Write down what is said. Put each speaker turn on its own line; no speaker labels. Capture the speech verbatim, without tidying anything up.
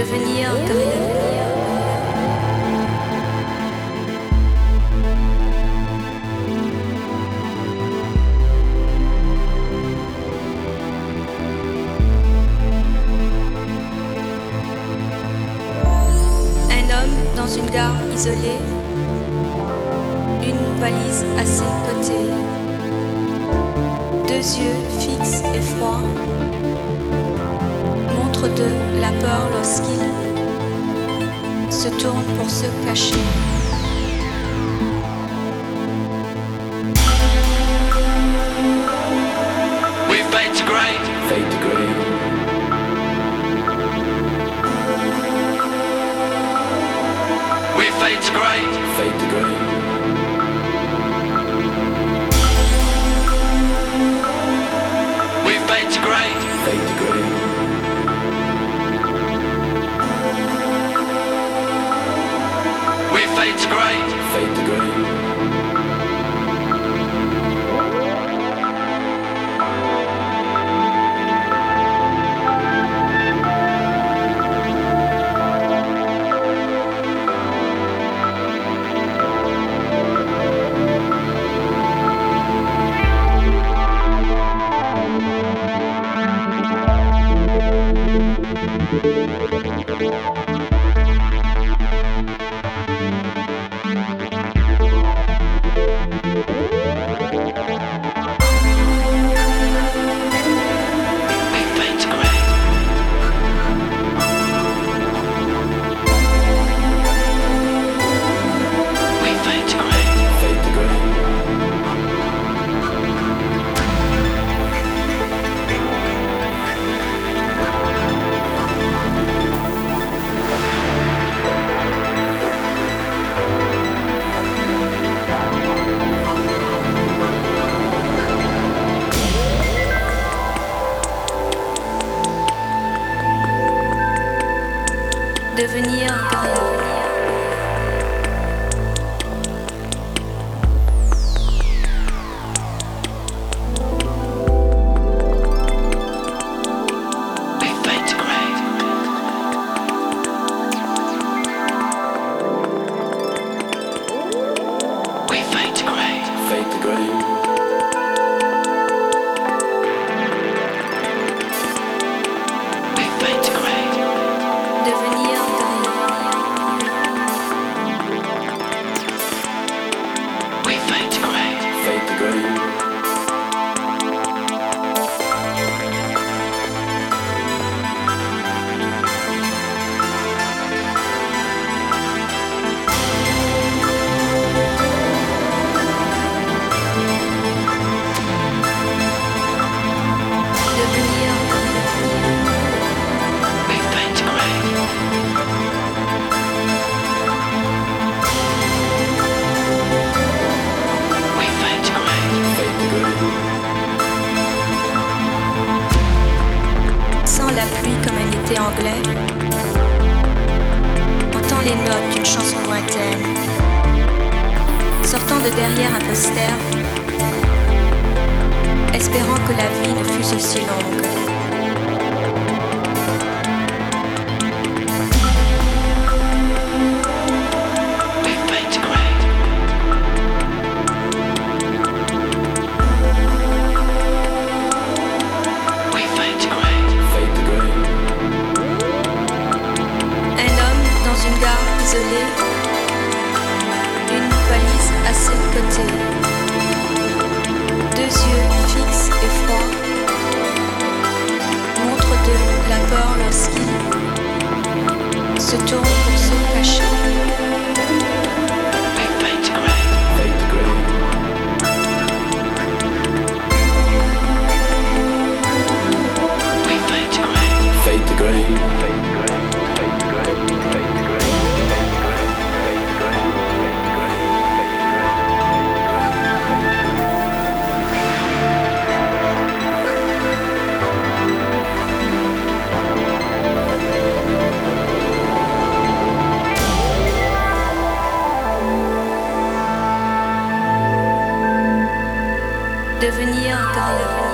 Devenir grillé. Un homme dans une gare isolée, une valise à ses côtés, deux yeux fixes et froids, montre de la peur lorsqu'il se tourne pour se cacher.
We fade to grey, fade to grey. We fade to grey, fade to grey. We fade to grey, fade to grey. We fade to grey, fade to grey.
Devenir grillé. La pluie comme un été anglais, entend les notes d'une chanson lointaine, sortant de derrière un poster, espérant que la vie ne fût aussi longue. Isolé, une valise à ses côtés, deux yeux fixes et froids, montre de la peur lorsqu'il se tourne pour se cacher.
Fade to grey.
Devenir grillé.